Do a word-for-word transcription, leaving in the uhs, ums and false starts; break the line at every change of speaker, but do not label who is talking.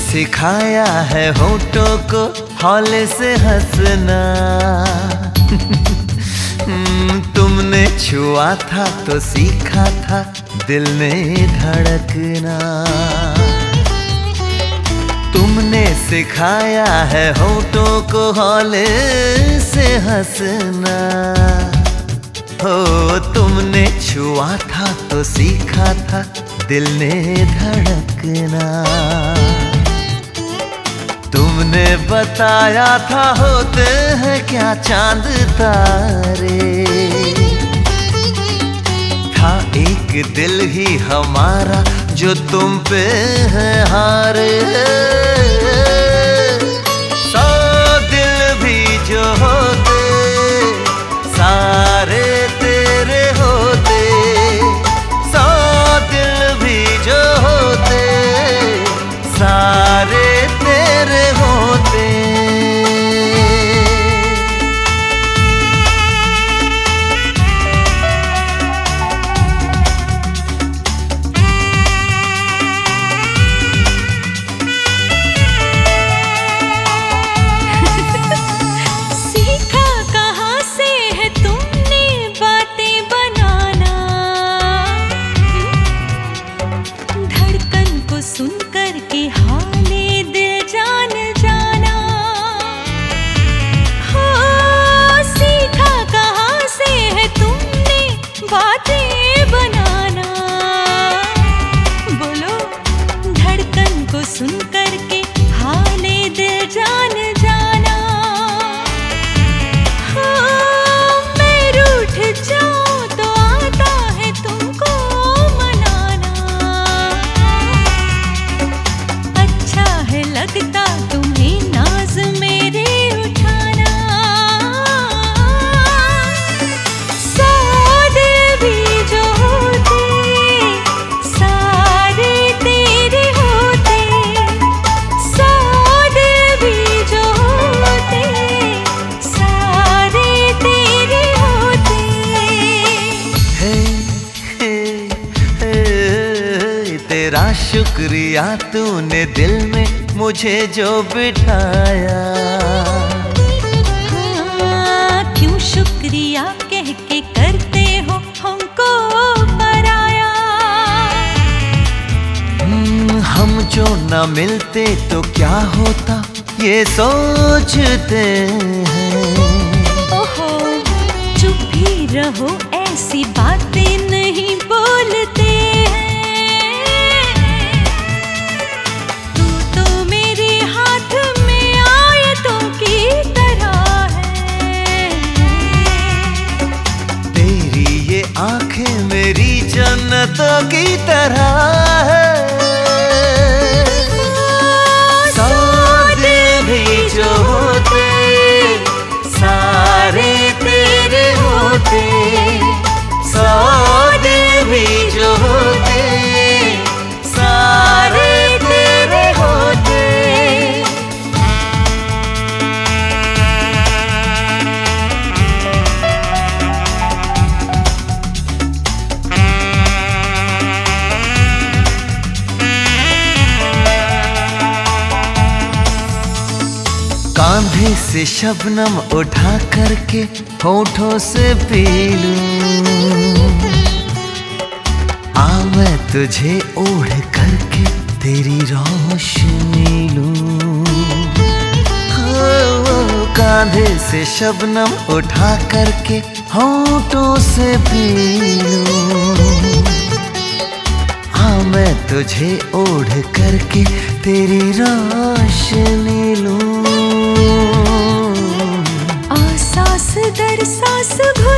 सिखाया है होठों को हौले से हंसना। तुमने छुआ था तो सीखा था दिल ने धड़कना। तुमने सिखाया है होठों को हौले से हंसना। हो तुमने छुआ था तो सीखा था दिल ने धड़कना। तुमने बताया था होते हैं क्या चांद तारे। था एक दिल ही हमारा जो तुम पे है हारे। सौ दिल भी जो होते सारे तेरे होते। सौ दिल भी जो होते सारे तेरे होते। तेरा शुक्रिया तूने दिल में मुझे जो बिठाया।
हाँ, क्यों शुक्रिया कह के करते हो हमको पराया।
हम जो न मिलते तो क्या होता ये सोचते हैं।
ओहो चुप ही रहो ऐसी बातें नहीं बोलते।
आंखें मेरी जन्नतों की तरह है। सौ दिल भी जो होते सारे तेरे होते। सौ दिल भी जो होते सारे तेरे होते। कांधे से शबनम उठा करके होठों से पी लूं। आ मैं तुझे ओढ़ करके तेरी रोशनी लूं। कांधे से शबनम उठा करके होठों से पी लूं। आ मैं तुझे ओढ़ करके तेरी रोशनी लूं।
आ सांस दर सांस